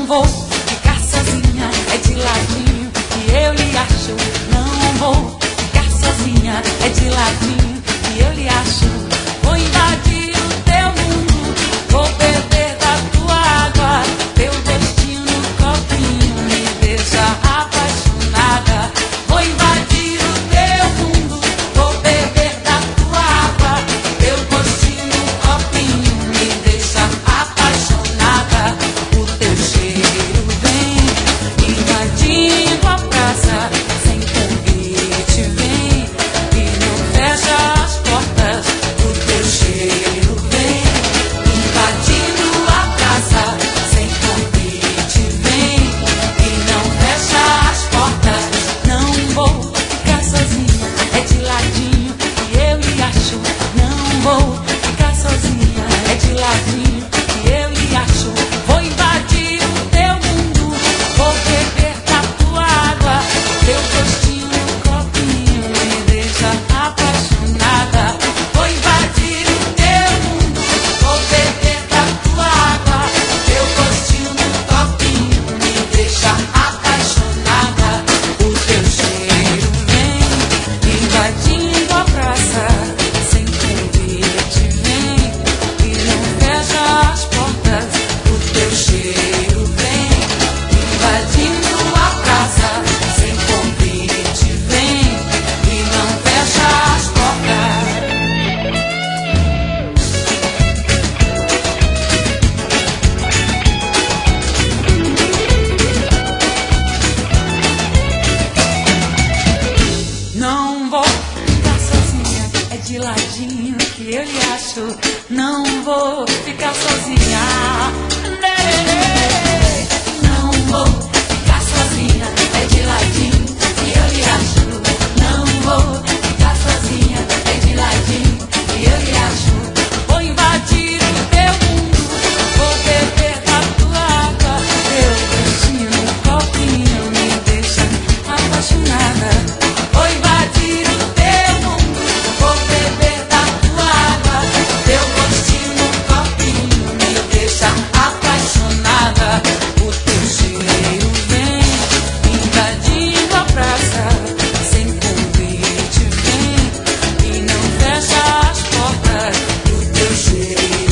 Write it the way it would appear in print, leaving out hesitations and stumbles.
vou ficar sozinha, é de ladinho que eu lhe acho. Não vou ficar sozinha, é de ladinho que eu lhe acho. Vou invadir o teu mundo, vou beber da tua água. Teu gostinho no copinho me deixa apaixonada. Vou invadir o teu mundo, vou beber da tua água. Teu gostinho no copinho me deixa apaixonada. O teu cheiro vem invadindo a praça, sem convite vem e não fecha as portas. O teu cheiro vem invadindo a praça, sem convite vem e não fecha as portas. Não vou ficar sozinha, é de ladinho que eu lhe acho. Não vou ficar sozinha, é de ladinho que eu lhe acho. Vou invadir o teu mundo, vou beber da tua água. Teu gostinho no copinho me deixa apaixonada. Vou invadir o teu mundo, vou beber da tua água. Teu gostinho no copinho me deixa apaixonada. O teu cheiro vem invadindo a praça, sem convite vem e não fecha as portas. O teu cheiro vem invadindo a praça, sem convite vem e não fecha as portas. Não vou ficar sozinha, é de ladinho que eu lhe acho. Não vou ficar sozinha. Não vou ficar sozinha, é de ladinho que eu lhe acho. Não vou ficar sozinha, é de ladinho que eu lhe acho. Vou invadir o teu mundo, vou beber da tua água. Teu gostinho no copinho me deixa apaixonada. Vou invadir o teu mundo, vou beber da tua água. Teu gostinho no copinho me deixa apaixonada. O teu cheiro vem invadindo a praça, sem convite vem e não fecha as portas. O teu cheiro